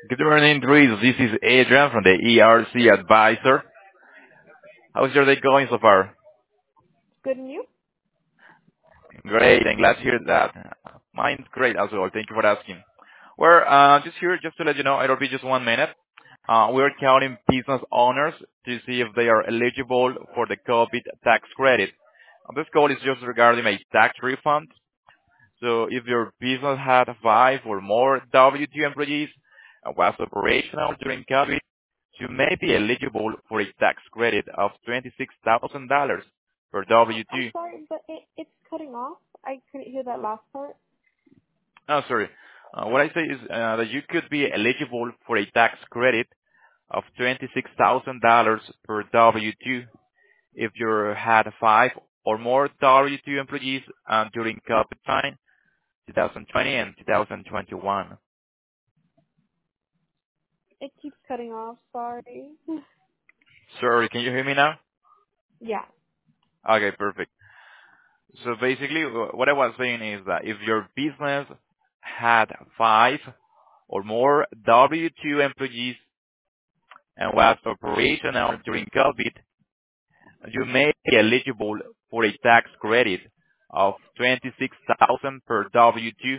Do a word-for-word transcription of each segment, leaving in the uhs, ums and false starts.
Good morning, Luis. This is Adrian from the E R C Advisor. How's your day going so far? Good news? Great. I'm glad to hear that. Mine's great as well. Thank you for asking. We're uh, just here just to let you know, it'll be just one minute. Uh, we're counting business owners to see if they are eligible for the COVID tax credit. Uh, This call is just regarding a tax refund. So if your business had five or more W two employees and was operational during COVID, you may be eligible for a tax credit of twenty-six thousand dollars per Oh, W I'm two. sorry, but it, it's cutting off. I couldn't hear that last part. Oh, sorry. Uh, what I say is uh, that you could be eligible for a tax credit of twenty-six thousand dollars per W two if you had five or more W two employees uh, during COVID time, twenty twenty and twenty twenty-one. It keeps cutting off. Sorry. Sorry, can you hear me now? Yeah. Okay, perfect. So basically, wh- what I was saying is that if your business had five or more W two employees and was operational during COVID, you may be eligible for a tax credit of twenty-six thousand per W two.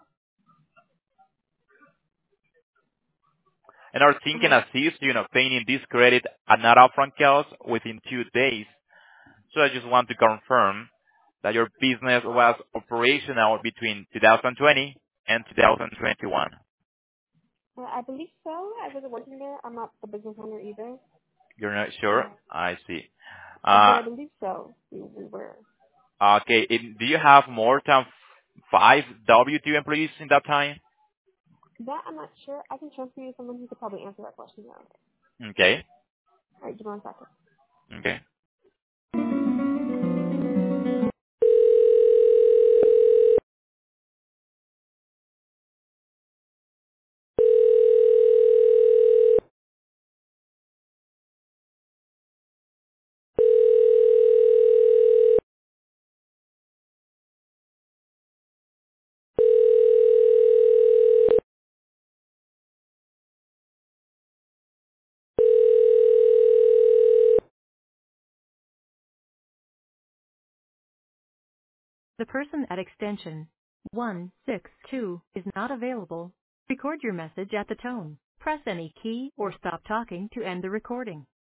And our team can Uh-huh. assist you in obtaining this credit at not upfront cost within two days. So I just want to confirm that your business was operational between two thousand twenty and two thousand twenty-one. Uh, I believe so. I wasn't working there. I'm not the business owner either. You're not sure? Uh, I see. uh, but Uh, I believe so. We, we were. okay. And do you have more than five W two employees in that time? That I'm not sure. I can transfer you to someone who could probably answer that question now. Okay. All right, give me one second. Okay. The person at extension one six two is not available. Record your message at the tone. Press any key or stop talking to end the recording.